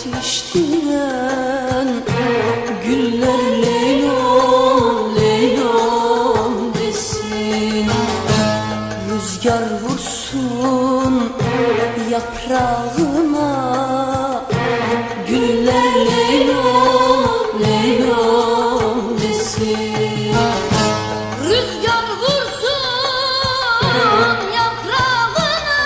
yetiştiren güller leylom leylom desin. Rüzgar vursun yaprağına, güller leylom leylom desin. Rüzgar vursun yaprağına,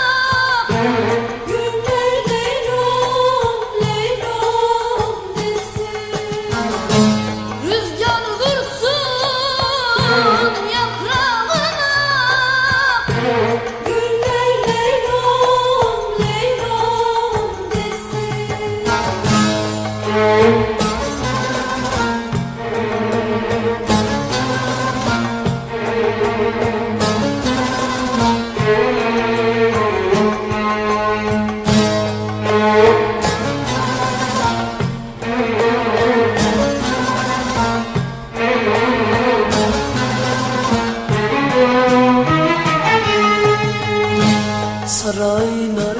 Güller leylom leylom desin. rüzgar vursun yaprağına, Güller leylom leylom desin. Saraylar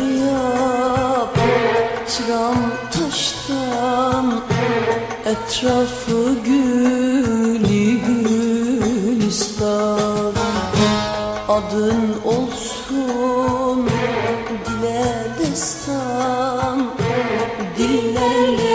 yaptıran taştan, etrafı gülü gülistan. Adın olsun dile destan, dillerle